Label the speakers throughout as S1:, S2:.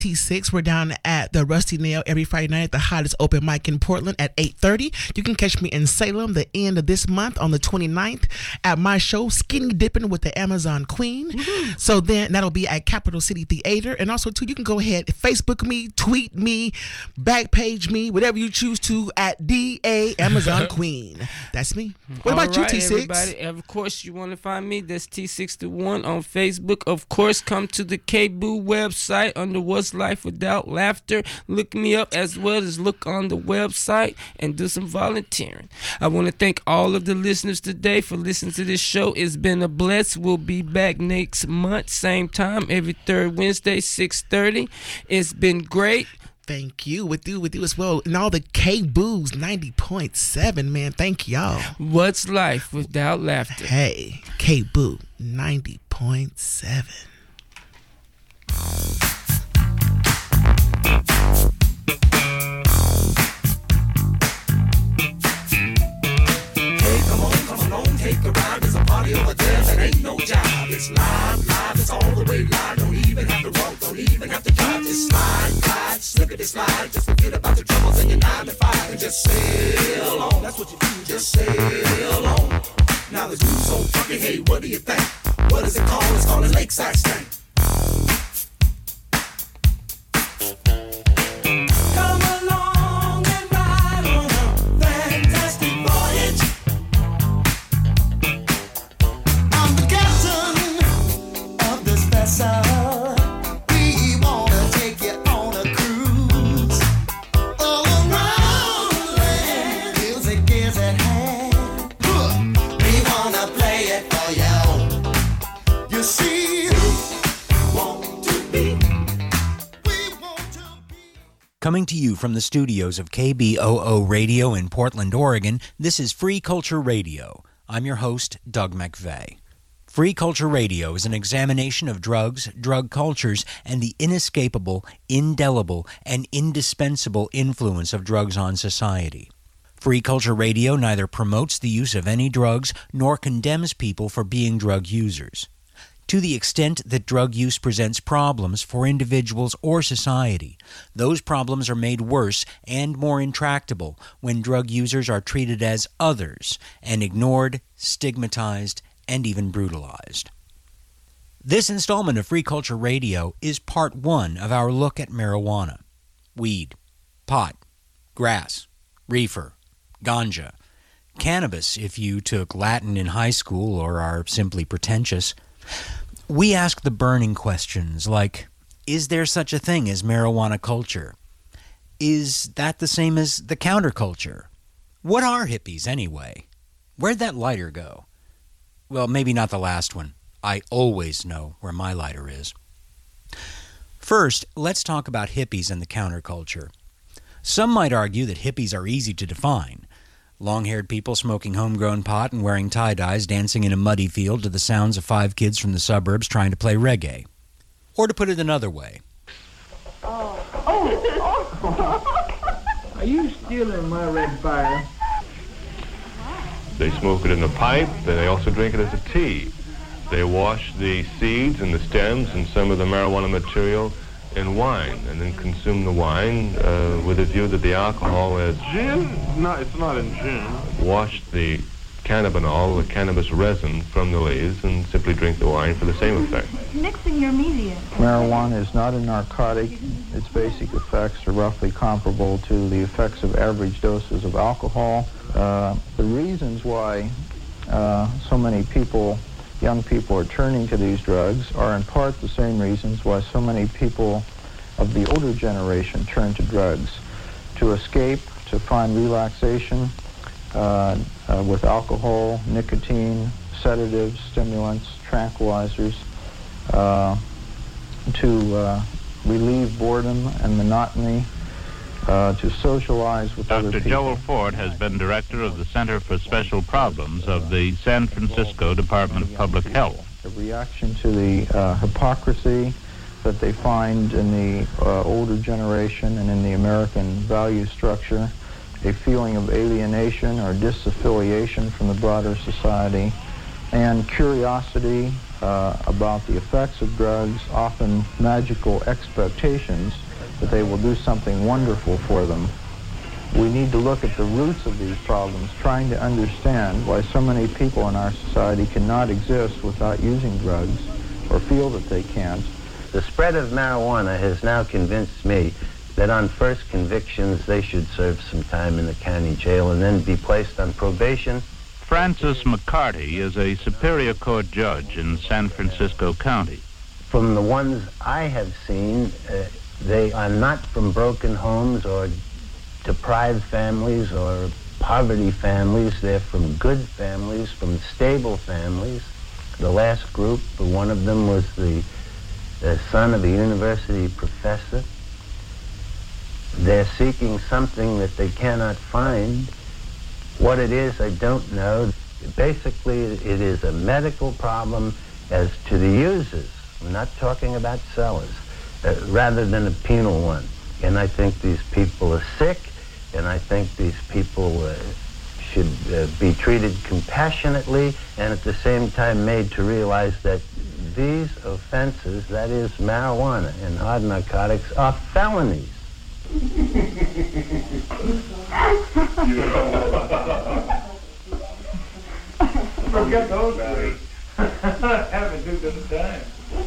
S1: T6. We're down at the Rusty Nail every Friday night at the hottest open mic in Portland at 8:30. You can catch me in Salem the end of this month on the 29th at my show Skinny Dipping with the Amazon Queen. Mm-hmm. So then that'll be at Capital City Theater. And also too, you can go ahead, Facebook me, tweet me, backpage me, whatever you choose to at DA Amazon Queen. That's me. What about you, T6?
S2: Everybody, of course, you want to find me. That's T61 on Facebook. Of course, come to the KBOO website under What's Life Without Laughter. Look me up as well as look on the website and do some volunteering. I want to thank all of the listeners today for listening to this show. It's been a bless. We'll be back next month, same time, every third Wednesday, 6:30. It's been great.
S1: Thank you. With you as well. And all the KBOOs 90.7, man. Thank y'all.
S2: What's life without laughter?
S1: Hey, KBOO 90.7.
S3: Hey, come on, take a ride. There's a party over there that ain't no job. It's live, it's all the way live. Don't even have to walk, don't even have to drive. Just slide, slippity slide. Just forget about the troubles in your 9 to 5 and just sail on. That's what you do, just sail on. Now the dude's so funky, hey, what do you think? What is it called? It's called a lakeside stank. Come along and ride on a fantastic voyage. I'm the captain of this vessel. We wanna take you on a cruise all around the land. Music is at hand. We wanna play it for you. You see, want to be.
S4: Coming to you from the studios of KBOO Radio in Portland, Oregon, this is Free Culture Radio. I'm your host, Doug McVeigh. Free Culture Radio is an examination of drugs, drug cultures, and the inescapable, indelible, and indispensable influence of drugs on society. Free Culture Radio neither promotes the use of any drugs nor condemns people for being drug users. To the extent that drug use presents problems for individuals or society, those problems are made worse and more intractable when drug users are treated as others and ignored, stigmatized, and even brutalized. This installment of Free Culture Radio is part 1 of our look at marijuana. Weed, pot, grass, reefer, ganja, cannabis if you took Latin in high school or are simply pretentious. We ask the burning questions like, is there such a thing as marijuana culture? Is that the same as the counterculture? What are hippies anyway? Where'd that lighter go? Well, maybe not the last one. I always know where my lighter is. First, let's talk about hippies and the counterculture. Some might argue that hippies are easy to define. Long-haired people smoking homegrown pot and wearing tie-dyes dancing in a muddy field to the sounds of 5 kids from the suburbs trying to play reggae. Or to put it another way.
S5: Are you stealing my red fire?
S6: They smoke it in a pipe, and they also drink it as a tea. They wash the seeds and the stems and some of the marijuana material in wine, and then consume the wine with a view that the alcohol has...
S7: Gin? No, it's not in gin.
S6: Washed the cannabinol, the cannabis resin, from the leaves and simply drink the wine for the same effect.
S8: Mixing your media.
S5: Marijuana is not a narcotic. Its basic effects are roughly comparable to the effects of average doses of alcohol. The reasons why so many people, young people, are turning to these drugs are in part the same reasons why so many people of the older generation turn to drugs: to escape, to find relaxation with alcohol, nicotine, sedatives, stimulants, tranquilizers, to relieve boredom and monotony, to socialize with other people.
S9: Dr. Joel Ford has been director of the Center for Special Problems of the San Francisco Department of Public Health.
S5: A reaction to the hypocrisy that they find in the older generation and in the American value structure, a feeling of alienation or disaffiliation from the broader society, and curiosity about the effects of drugs, often magical expectations that they will do something wonderful for them. We need to look at the roots of these problems, trying to understand why so many people in our society cannot exist without using drugs or feel that they can't.
S8: The spread of marijuana has now convinced me that on first convictions they should serve some time in the county jail and then be placed on probation.
S9: Francis McCarty is a Superior Court judge in San Francisco County.
S8: From the ones I have seen, they are not from broken homes or deprived families or poverty families. They're from good families, from stable families. The last group, one of them was the son of a university professor. They're seeking something that they cannot find. What it is, I don't know. Basically, it is a medical problem as to the users. I'm not talking about sellers, rather than a penal one. And I think these people are sick, and I think these people should be treated compassionately and at the same time made to realize that these offenses, that is marijuana and hard narcotics, are felonies.
S3: Forget those three. Having two good times.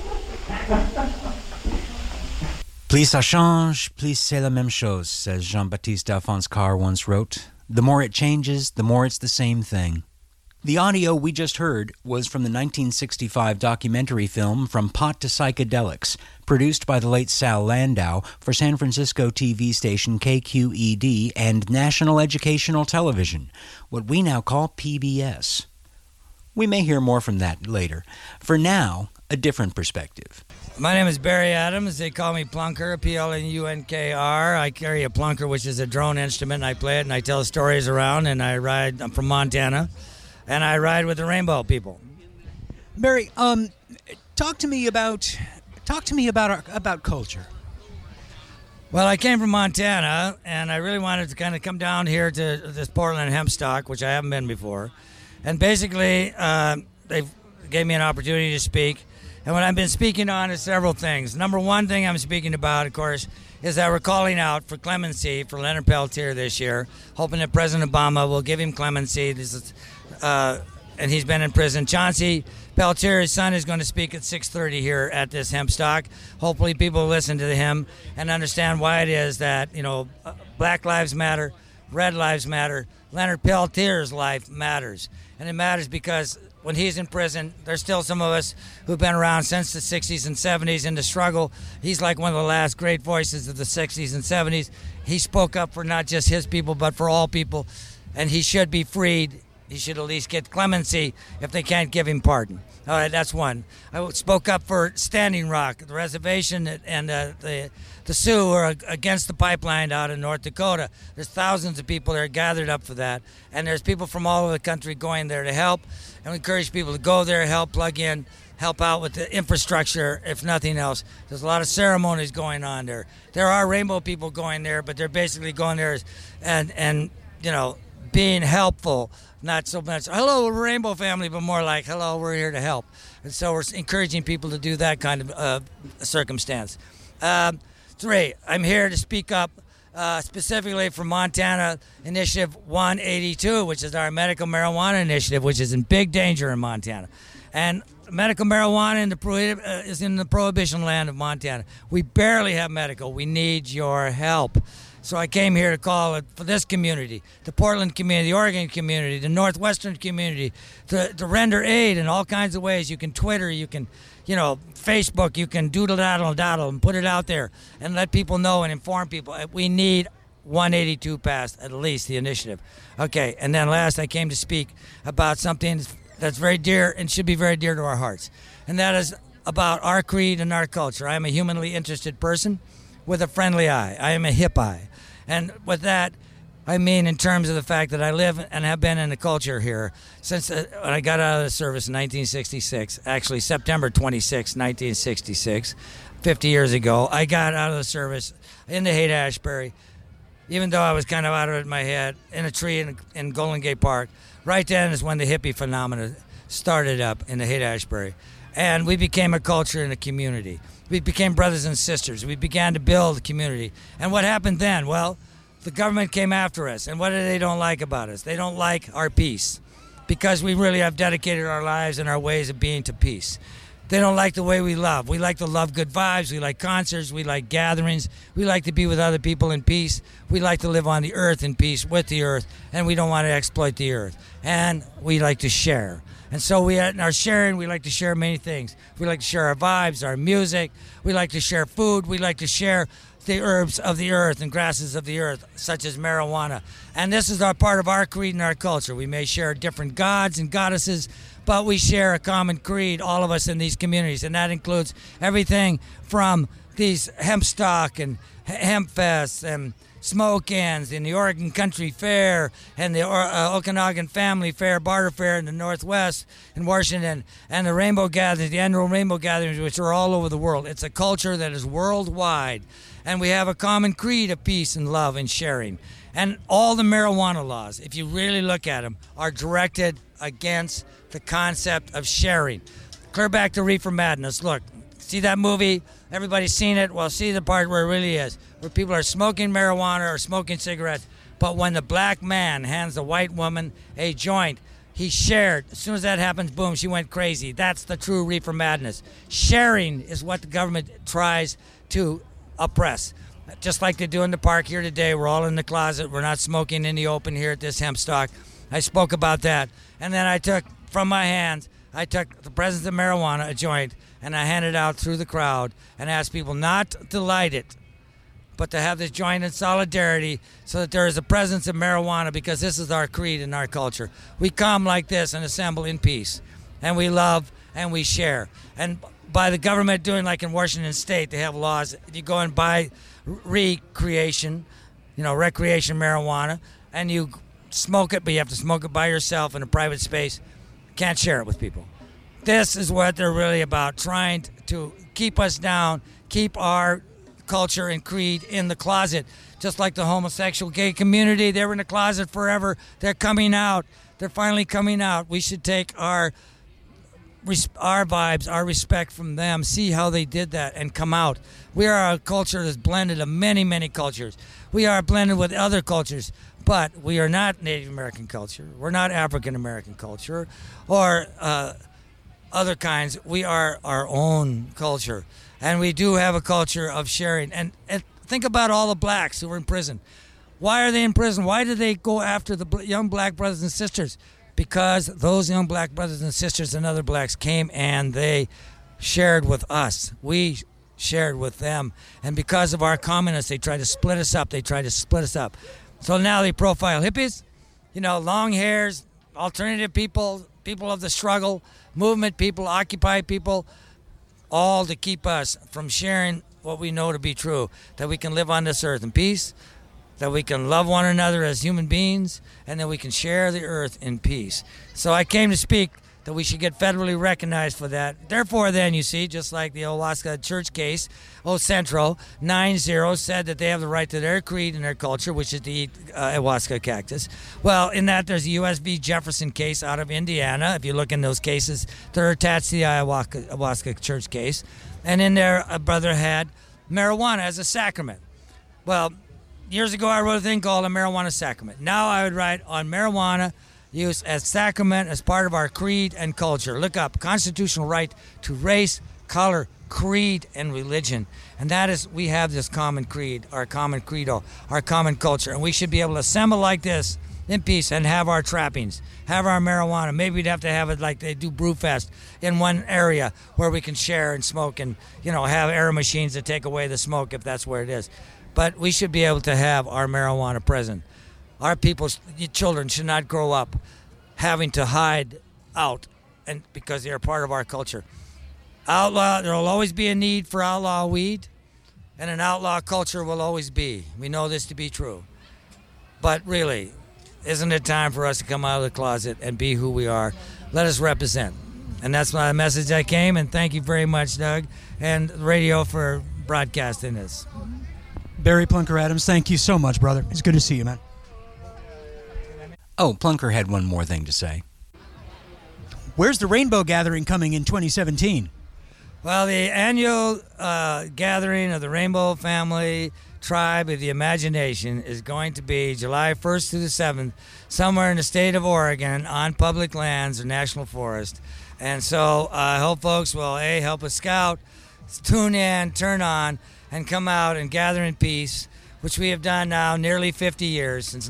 S4: Plus ça change, plus c'est la même chose, as Jean-Baptiste Alphonse Carr once wrote. The more it changes, the more it's the same thing. The audio we just heard was from the 1965 documentary film From Pot to Psychedelics, produced by the late Sal Landau for San Francisco TV station KQED and National Educational Television, what we now call PBS. We may hear more from that later. For now, a different perspective.
S10: My name is Barry Adams. They call me Plunker, P-L-N-U-N-K-R. I carry a plunker, which is a drone instrument, and I play it, and I tell stories around, and I ride. I'm from Montana, and I ride with the Rainbow People.
S4: Barry, talk to me about culture.
S10: Well, I came from Montana, and I really wanted to kind of come down here to this Portland hemp stock, which I haven't been before. And basically, they gave me an opportunity to speak. And what I've been speaking on is several things. Number one thing I'm speaking about, of course, is that we're calling out for clemency for Leonard Peltier this year, hoping that President Obama will give him clemency. This is, and he's been in prison. Chauncey Peltier, his son, is going to speak at 6:30 here at this hemp stock. Hopefully people will listen to him and understand why it is that, Black Lives Matter, Red Lives Matter, Leonard Peltier's life matters. And it matters because when he's in prison, there's still some of us who've been around since the 60s and 70s in the struggle. He's like one of the last great voices of the 60s and 70s. He spoke up for not just his people, but for all people. And he should be freed. He should at least get clemency if they can't give him pardon. All right, that's one. I spoke up for Standing Rock, the reservation, and the Sioux are against the pipeline out in North Dakota. There's thousands of people that are gathered up for that. And there's people from all over the country going there to help. And we encourage people to go there, help plug in, help out with the infrastructure, if nothing else. There's a lot of ceremonies going on there. There are Rainbow People going there, but they're basically going there and being helpful. Not so much, hello, we're a Rainbow family, but more like, hello, we're here to help. And so we're encouraging people to do that kind of circumstance. 3, I'm here to speak up specifically for Montana Initiative 182, which is our medical marijuana initiative, which is in big danger in Montana. And medical marijuana is in the prohibition land of Montana. We barely have medical. We need your help. So I came here to call for this community, the Portland community, the Oregon community, the Northwestern community, to render aid in all kinds of ways. You can Twitter, you can, Facebook, you can doodle-daddle and put it out there and let people know and inform people. We need 182 passed, at least, the initiative. Okay, and then last I came to speak about something that's very dear and should be very dear to our hearts, and that is about our creed and our culture. I am a humanly interested person with a friendly eye. I am a hip eye. And with that, I mean in terms of the fact that I live and have been in the culture here since when I got out of the service in 1966, actually September 26, 1966, 50 years ago. I got out of the service in the Haight-Ashbury, even though I was kind of out of my head, in a tree in Golden Gate Park. Right then is when the hippie phenomena started up in the Haight-Ashbury. And we became a culture and a community. We became brothers and sisters. We began to build a community. And what happened then? Well, the government came after us. And what do they don't like about us? They don't like our peace, because we really have dedicated our lives and our ways of being to peace. They don't like the way we love. We like to love good vibes. We like concerts. We like gatherings. We like to be with other people in peace. We like to live on the earth in peace with the earth, and we don't want to exploit the earth. And we like to share. And so in our sharing, we like to share many things. We like to share our vibes, our music. We like to share food. We like to share the herbs of the earth and grasses of the earth, such as marijuana. And this is our part of our creed and our culture. We may share different gods and goddesses, but we share a common creed, all of us in these communities. And that includes everything from these hemp stock and hemp fests and smoke-ins in the Oregon Country Fair and the Okanagan Family Fair, Barter Fair in the Northwest in Washington, and the Rainbow Gatherings, the annual Rainbow Gatherings, which are all over the world. It's a culture that is worldwide, and we have a common creed of peace and love and sharing. And all the marijuana laws, if you really look at them, are directed against the concept of sharing. Clear back to Reefer Madness. Look, see that movie? Everybody's seen it. Well, see the part where it really is, where people are smoking marijuana or smoking cigarettes. But when the black man hands the white woman a joint, he shared. As soon as that happens, boom, she went crazy. That's the true Reefer Madness. Sharing is what the government tries to oppress. Just like they do in the park here today. We're all in the closet. We're not smoking in the open here at this hemp stock. I spoke about that. And then I took from my hands, I took the presence of marijuana, a joint, and I handed it out through the crowd and asked people not to light it, but to have this joint in solidarity so that there is a presence of marijuana, because this is our creed and our culture. We come like this and assemble in peace, and we love and we share. And by the government doing like in Washington State, they have laws. You go and buy recreation marijuana, and you smoke it, but you have to smoke it by yourself in a private space. Can't share it with people. This is what they're really about, trying to keep us down, keep our culture and creed in the closet. Just like the homosexual gay community, they were in the closet forever. They're coming out. They're finally coming out. We should take our vibes, our respect from them, see how they did that, and come out. We are a culture that's blended of many, many cultures. We are blended with other cultures, but we are not Native American culture. We're not African American culture or other kinds. We are our own culture, and we do have a culture of sharing. And think about all the blacks who were in prison. Why are they in prison? Why did they go after the young black brothers and sisters? Because those young black brothers and sisters and other blacks came and they shared with us. We shared with them. And because of our commonness, they tried to split us up. So now they profile hippies, long hairs, alternative people, people of the struggle, movement people, Occupy people, all to keep us from sharing what we know to be true, that we can live on this earth in peace, that we can love one another as human beings, and that we can share the earth in peace. So I came to speak that we should get federally recognized for that. Therefore, then, you see, just like the Ayahuasca Church case, Centro 9-0 said that they have the right to their creed and their culture, which is to eat ayahuasca cactus. Well, in that, there's a U.S. v. Jefferson case out of Indiana. If you look in those cases, they're attached to the Ayahuasca Church case. And in there, a brother had marijuana as a sacrament. Well, years ago, I wrote a thing called a marijuana sacrament. Now I would write on marijuana use as sacrament, as part of our creed and culture. Look up constitutional right to race, color, creed, and religion. And that is, we have this common creed, our common credo, our common culture. And we should be able to assemble like this in peace and have our trappings, have our marijuana. Maybe we'd have to have it like they do Brewfest in one area where we can share and smoke and, have air machines to take away the smoke if that's where it is. But we should be able to have our marijuana present. Our people's children should not grow up having to hide out, and because they are part of our culture. There will always be a need for outlaw weed, and an outlaw culture will always be. We know this to be true. But really, isn't it time for us to come out of the closet and be who we are? Let us represent. And that's my message I came, and thank you very much, Doug, and the radio for broadcasting this.
S11: Barry Plunker Adams, thank you so much, brother. It's good to see you, man.
S4: Oh, Plunker had one more thing to say.
S11: Where's the Rainbow Gathering coming in 2017?
S10: Well, the annual gathering of the Rainbow Family Tribe of the Imagination is going to be July 1st through the 7th, somewhere in the state of Oregon on public lands or national forest. And so I hope folks will, A, help us scout, tune in, turn on, and come out and gather in peace, which we have done now nearly 50 years, since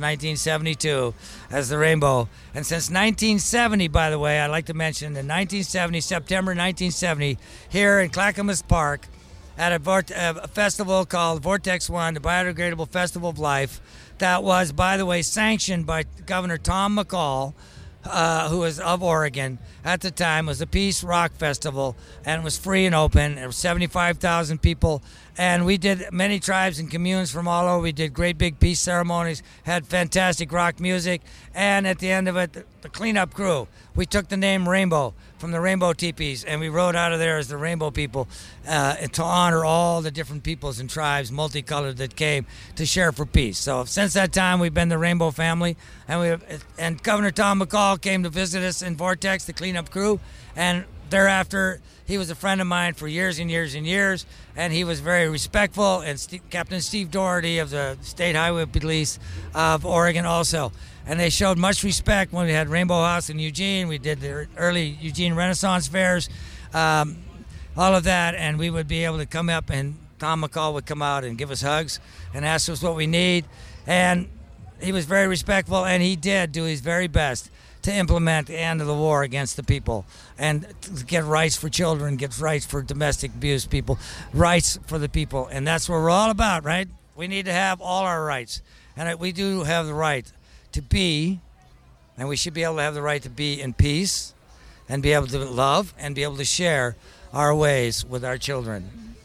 S10: 1972, as the Rainbow. And since 1970, by the way, I'd like to mention, in 1970, September 1970, here in Clackamas Park, at a festival called Vortex One, the Biodegradable Festival of Life, that was, by the way, sanctioned by Governor Tom McCall, who was of Oregon at the time. It was a peace rock festival, and it was free and open. There were 75,000 people, and we did many tribes and communes from all over. We did great big peace ceremonies, had fantastic rock music, and at the end of it, the cleanup crew, we took the name Rainbow from the Rainbow Teepees, and we rode out of there as the Rainbow People to honor all the different peoples and tribes, multicolored, that came to share for peace. So since that time, we've been the Rainbow Family, and Governor Tom McCall came to visit us in Vortex, the cleanup crew, and thereafter, he was a friend of mine for years and years and years, and he was very respectful, and Captain Steve Doherty of the State Highway Police of Oregon also. And they showed much respect when we had Rainbow House in Eugene. We did the early Eugene Renaissance fairs, all of that, and we would be able to come up, and Tom McCall would come out and give us hugs and ask us what we need. And he was very respectful, and he did do his very best to implement the end of the war against the people and to get rights for children, get rights for domestic abuse people, rights for the people. And that's what we're all about, right? We need to have all our rights. And we do have the right to be, and we should be able to have the right to be in peace and be able to love and be able to share our ways with our children.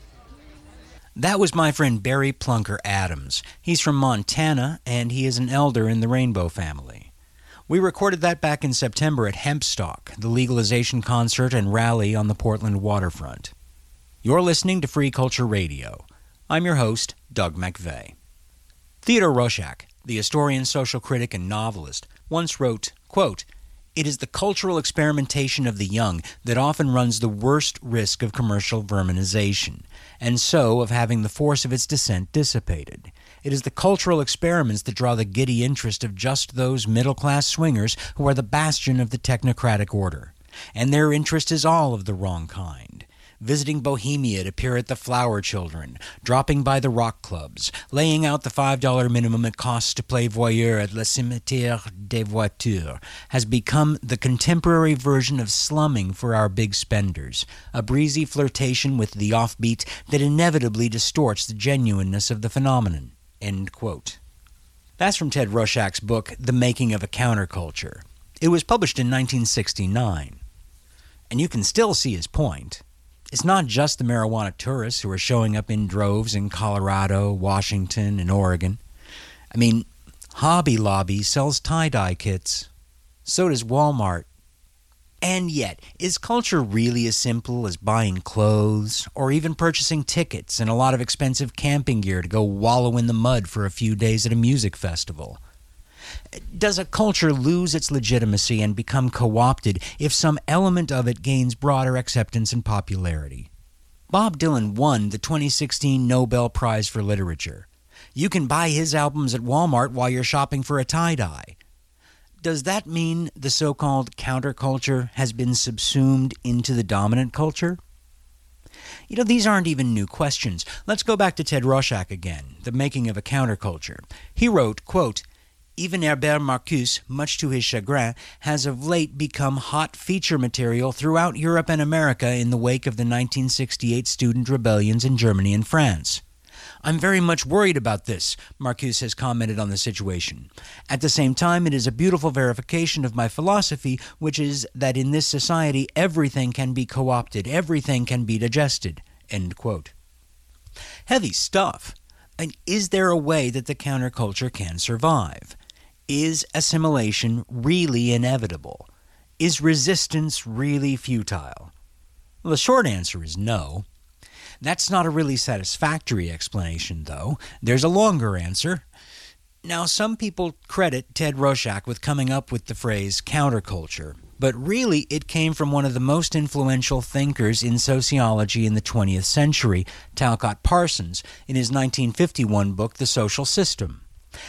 S4: That was my friend Barry Plunker Adams. He's from Montana, and he is an elder in the Rainbow Family. We recorded that back in September at Hempstock, the legalization concert and rally on the Portland waterfront. You're listening to Free Culture Radio. I'm your host, Doug McVeigh. Theodore Roszak, the historian, social critic, and novelist, once wrote, quote, "It is the cultural experimentation of the young that often runs the worst risk of commercial verminization, and so of having the force of its descent dissipated. It is the cultural experiments that draw the giddy interest of just those middle-class swingers who are the bastion of the technocratic order. And their interest is all of the wrong kind. Visiting Bohemia to peer at the flower children, dropping by the rock clubs, laying out the $5 minimum it costs to play voyeur at Le Cimetière des Voitures has become the contemporary version of slumming for our big spenders, a breezy flirtation with the offbeat that inevitably distorts the genuineness of the phenomenon." End quote. That's from Ted Roszak's book, The Making of a Counterculture. It was published in 1969. And you can still see his point. It's not just the marijuana tourists who are showing up in droves in Colorado, Washington, and Oregon. I mean, Hobby Lobby sells tie-dye kits. So does Walmart. And yet, is culture really as simple as buying clothes or even purchasing tickets and a lot of expensive camping gear to go wallow in the mud for a few days at a music festival? Does a culture lose its legitimacy and become co-opted if some element of it gains broader acceptance and popularity? Bob Dylan won the 2016 Nobel Prize for Literature. You can buy his albums at Walmart while you're shopping for a tie-dye. Does that mean the so-called counterculture has been subsumed into the dominant culture? You know, these aren't even new questions. Let's go back to Ted Roszak again, The Making of a Counterculture. He wrote, quote, "Even Herbert Marcuse, much to his chagrin, has of late become hot feature material throughout Europe and America in the wake of the 1968 student rebellions in Germany and France. I'm very much worried about this," Marcuse has commented on the situation. "At the same time, it is a beautiful verification of my philosophy, which is that in this society everything can be co-opted, everything can be digested." End quote. Heavy stuff. And is there a way that the counterculture can survive? Is assimilation really inevitable? Is resistance really futile? Well, the short answer is no. That's not a really satisfactory explanation, though. There's a longer answer. Now, some people credit Ted Roszak with coming up with the phrase counterculture. but really it came from one of the most influential thinkers in sociology in the 20th century, Talcott Parsons, in his 1951 book, The Social System.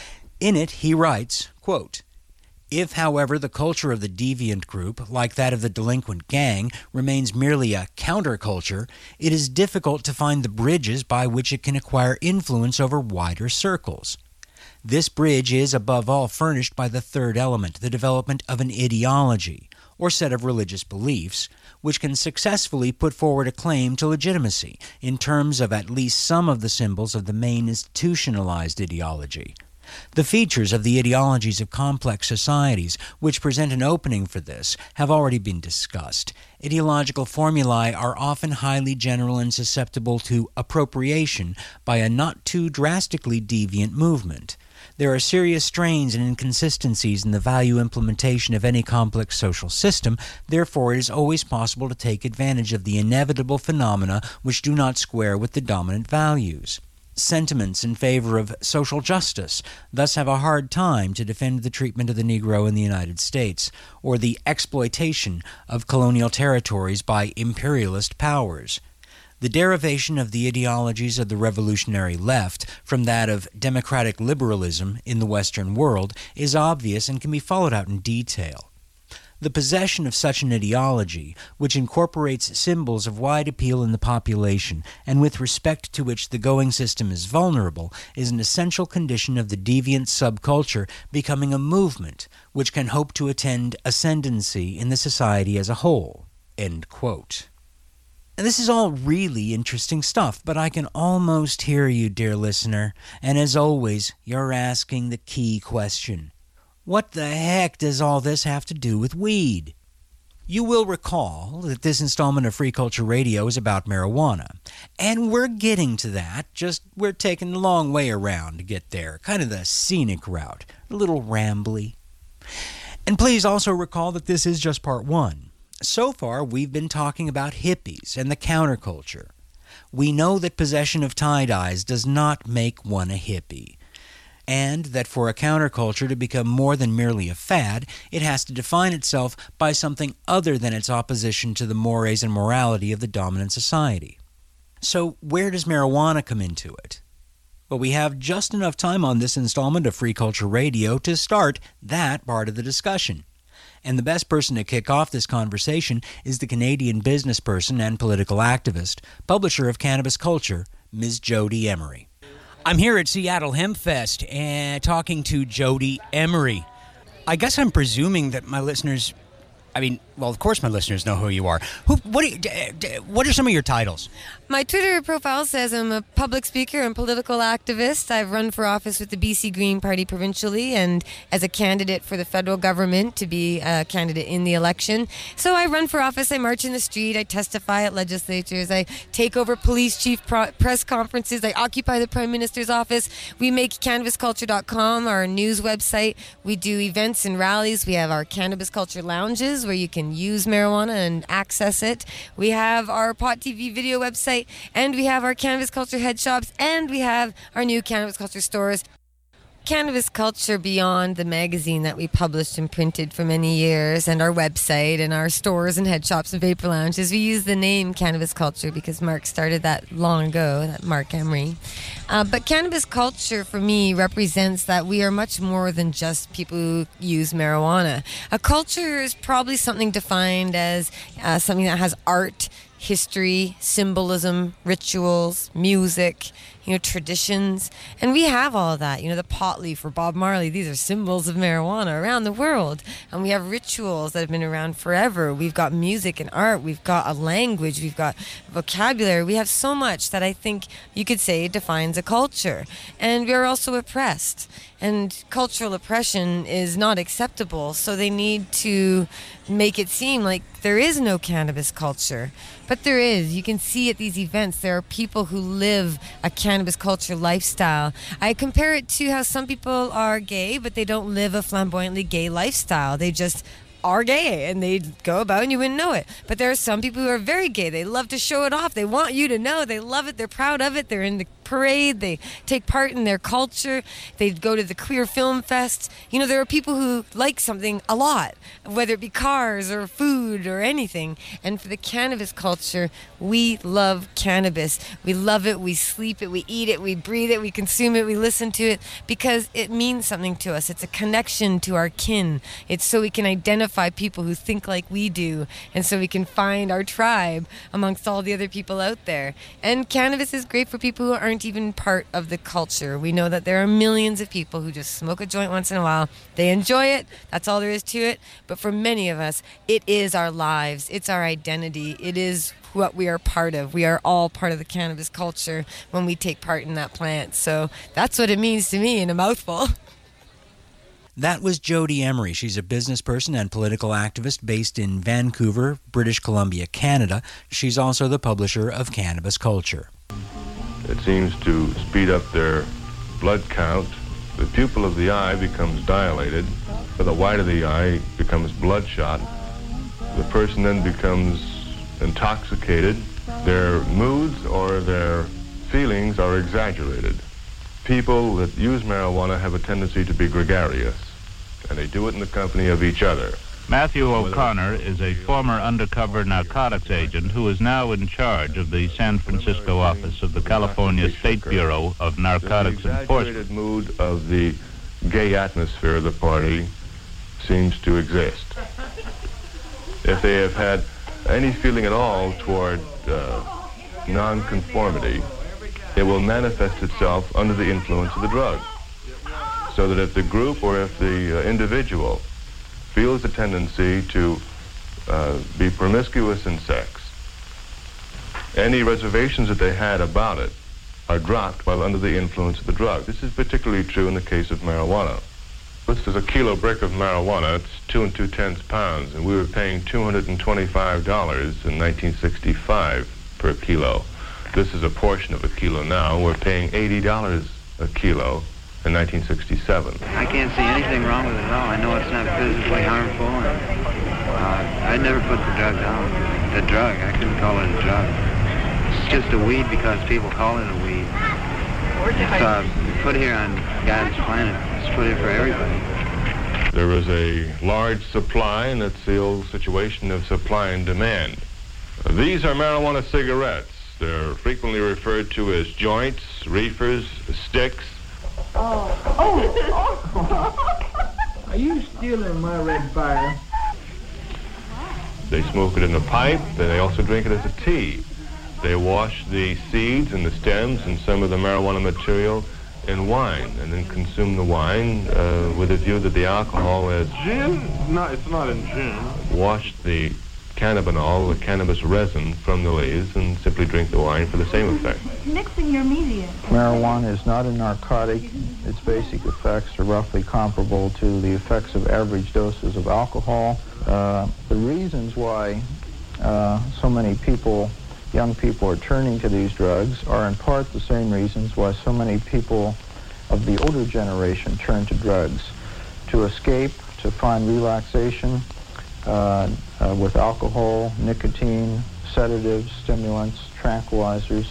S4: In it, he writes, quote, "If, however, the culture of the deviant group, like that of the delinquent gang, remains merely a counterculture, it is difficult to find the bridges by which it can acquire influence over wider circles. This bridge is, above all, furnished by the third element, the development of an ideology, or set of religious beliefs, which can successfully put forward a claim to legitimacy in terms of at least some of the symbols of the main institutionalized ideology. The features of the ideologies of complex societies which present an opening for this have already been discussed. Ideological formulae are often highly general and susceptible to appropriation by a not too drastically deviant movement. There are serious strains and inconsistencies in the value implementation of any complex social system. Therefore, it is always possible to take advantage of the inevitable phenomena which do not square with the dominant values. Sentiments in favor of social justice thus have a hard time to defend the treatment of the Negro in the United States, or the exploitation of colonial territories by imperialist powers. The derivation of the ideologies of the revolutionary left from that of democratic liberalism in the Western world is obvious and can be followed out in detail. The possession of such an ideology, which incorporates symbols of wide appeal in the population and with respect to which the going system is vulnerable, is an essential condition of the deviant subculture becoming a movement which can hope to attain ascendancy in the society as a whole." End quote. And this is all really interesting stuff, but I can almost hear you, dear listener, and as always, you're asking the key question. What the heck does all this have to do with weed? You will recall that this installment of Free Culture Radio is about marijuana, and we're getting to that, just we're taking the long way around to get there, kind of the scenic route, a little rambly. And please also recall that this is just part one. So far, we've been talking about hippies and the counterculture. We know that possession of tie-dyes does not make one a hippie, and that for a counterculture to become more than merely a fad, it has to define itself by something other than its opposition to the mores and morality of the dominant society. So where does marijuana come into it? Well, we have just enough time on this installment of Free Culture Radio to start that part of the discussion. And the best person to kick off this conversation is the Canadian businessperson and political activist, publisher of Cannabis Culture, Ms. Jody Emery. I'm here at Seattle Hempfest and talking to Jody Emery. I guess I'm presuming that my listeners, of course my listeners know who you are. What are some of your titles?
S12: My Twitter profile says I'm a public speaker and political activist. I've run for office with the BC Green Party provincially and as a candidate for the federal government to be a candidate in the election. So I run for office, I march in the street, I testify at legislatures, I take over police chief press conferences, I occupy the Prime Minister's office. We make CannabisCulture.com our news website. We do events and rallies. We have our Cannabis Culture lounges where you can use marijuana and access it. We have our Pot TV video website, and we have our Cannabis Culture head shops, and we have our new Cannabis Culture stores. Cannabis Culture beyond the magazine that we published and printed for many years, and our website and our stores and head shops and vapor lounges. We use the name Cannabis Culture because Mark started that long ago, that Mark Emery. But Cannabis Culture for me represents that we are much more than just people who use marijuana. A culture is probably something defined as something that has art, history, symbolism, rituals, music, traditions, and we have all of that. The pot leaf or Bob Marley, these are symbols of marijuana around the world, and we have rituals that have been around forever. We've got music and art, we've got a language, we've got vocabulary, we have so much that I think you could say defines a culture. And we're also oppressed, and cultural oppression is not acceptable, so they need to make it seem like there is no cannabis culture. But there is. You can see at these events there are people who live a cannabis culture lifestyle. I compare it to how some people are gay, but they don't live a flamboyantly gay lifestyle. They just are gay and they go about and you wouldn't know it. But there are some people who are very gay. They love to show it off. They want you to know. They love it. They're proud of it. They're in the parade. They take part in their culture. They go to the queer film fest. There are people who like something a lot, whether it be cars or food or anything. And for the cannabis culture, we love cannabis. We love it. We sleep it. We eat it. We breathe it. We consume it. We listen to it because it means something to us. It's a connection to our kin. It's so we can identify people who think like we do, and so we can find our tribe amongst all the other people out there. And cannabis is great for people who aren't even part of the culture. We know that there are millions of people who just smoke a joint once in a while. They enjoy it. That's all there is to it. But for many of us, it is our lives. It's our identity. It is what we are part of. We are all part of the cannabis culture when we take part in that plant. So that's what it means to me in a mouthful.
S4: That was Jody Emery. She's a business person and political activist based in Vancouver, British Columbia, Canada. She's also the publisher of Cannabis Culture.
S6: It seems to speed up their blood count. The pupil of the eye becomes dilated. The white of the eye becomes bloodshot. The person then becomes intoxicated. Their moods or their feelings are exaggerated. People that use marijuana have a tendency to be gregarious, and they do it in the company of each other.
S9: Matthew O'Connor is a former undercover narcotics agent who is now in charge of the San Francisco office of the California State Bureau of Narcotics Enforcement.
S6: The mood of the gay atmosphere of the party seems to exist. If they have had any feeling at all toward nonconformity, it will manifest itself under the influence of the drug. So that if the group or if the individual feels a tendency to be promiscuous in sex, any reservations that they had about it are dropped while under the influence of the drug. This is particularly true in the case of marijuana. This is a kilo brick of marijuana. It's 2 2/10 pounds, and we were paying $225 in 1965 per kilo. This is a portion of a kilo now. We're paying $80 a kilo in 1967.
S13: I can't see anything wrong with it at all. I know it's not physically harmful, and I never put the drug down. The drug, I couldn't call it a drug. It's just a weed because people call it a weed. It's put here on God's planet. It's put here for everybody.
S6: There is a large supply, and it's the old situation of supply and demand. These are marijuana cigarettes. They're frequently referred to as joints, reefers, sticks.
S14: Oh. Are you stealing my red fire?
S6: They smoke it in a pipe, and they also drink it as a tea. They wash the seeds and the stems and some of the marijuana material in wine, and then consume the wine with a view that the alcohol has...
S7: Gin? No, it's not in gin.
S6: Washed the cannabinol, the cannabis resin, from the leaves and simply drink the wine for the same effect.
S14: Mixing your media.
S5: Marijuana is not a narcotic. Its basic effects are roughly comparable to the effects of average doses of alcohol. The reasons why so many people, young people, are turning to these drugs are in part the same reasons why so many people of the older generation turn to drugs: to escape, to find relaxation, with alcohol, nicotine, sedatives, stimulants, tranquilizers,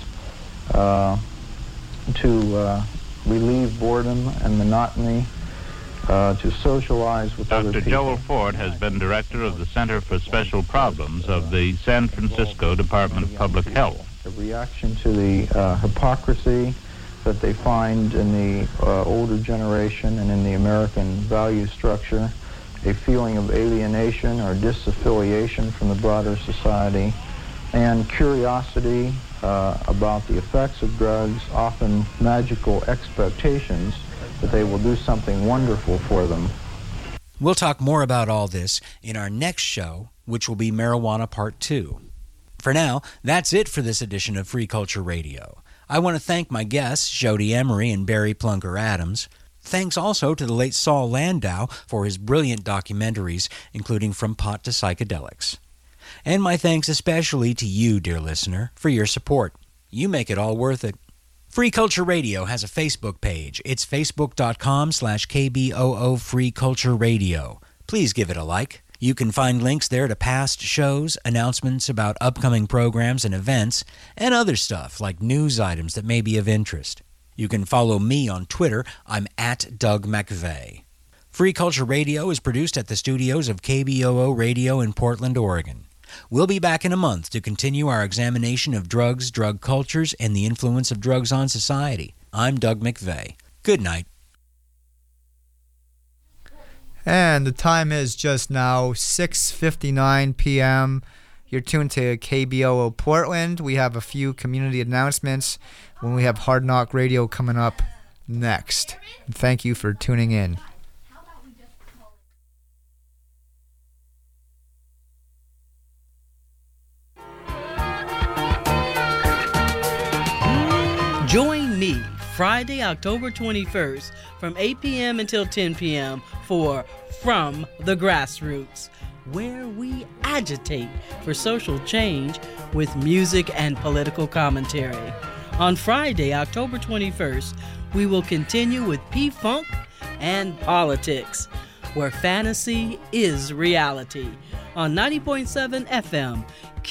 S5: to relieve boredom and monotony, to socialize with other people.
S9: Dr. Joel Ford has been director of the Center for Special Problems of the San Francisco Department of Public Health.
S5: A reaction to the hypocrisy that they find in the older generation and in the American value structure, a feeling of alienation or disaffiliation from the broader society, and curiosity about the effects of drugs, often magical expectations that they will do something wonderful for them.
S4: We'll talk more about all this in our next show, which will be Marijuana Part 2. For now, that's it for this edition of Free Culture Radio. I want to thank my guests, Jody Emery and Barry Plunker Adams. Thanks also to the late Saul Landau for his brilliant documentaries, including From Pot to Psychedelics. And my thanks especially to you, dear listener, for your support. You make it all worth it. Free Culture Radio has a Facebook page. It's facebook.com/KBOO Free Culture Radio. Please give it a like. You can find links there to past shows, announcements about upcoming programs and events, and other stuff like news items that may be of interest. You can follow me on Twitter. I'm at Doug McVeigh. Free Culture Radio is produced at the studios of KBOO Radio in Portland, Oregon. We'll be back in a month to continue our examination of drugs, drug cultures, and the influence of drugs on society. I'm Doug McVeigh. Good night.
S15: And the time is just now 6:59 p.m. You're tuned to KBOO Portland. We have a few community announcements when we have Hard Knock Radio coming up next. And thank you for tuning in.
S16: Join me Friday, October 21st from 8 p.m. until 10 p.m. for From the Grassroots, where we agitate for social change with music and political commentary. On Friday, October 21st, we will continue with P-Funk and Politics, where fantasy is reality, on 90.7 FM,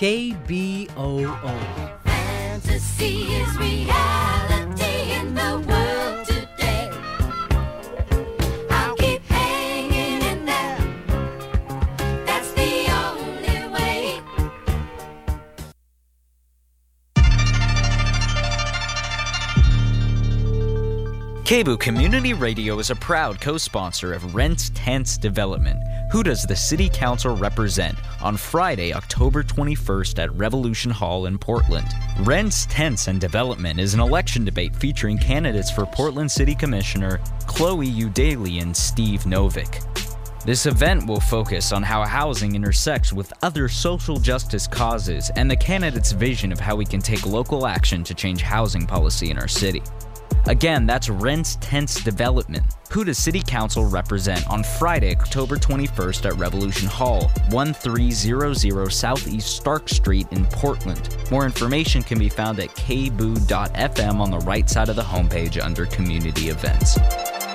S16: KBOO.
S17: Fantasy is reality in the world today. I'll keep hanging in there. That's the only way.
S18: KBOO Community Radio is a proud co-sponsor of Rents Tents Development. Who does the City Council represent? On Friday, October 21st at Revolution Hall in Portland. Rents, Tents, and Development is an election debate featuring candidates for Portland City Commissioner Chloe Eudaly and Steve Novick. This event will focus on how housing intersects with other social justice causes and the candidates' vision of how we can take local action to change housing policy in our city. Again, that's Rents Tents Development. Who does City Council represent? On Friday, October 21st at Revolution Hall, 1300 Southeast Stark Street in Portland. More information can be found at kboo.fm on the right side of the homepage under Community Events.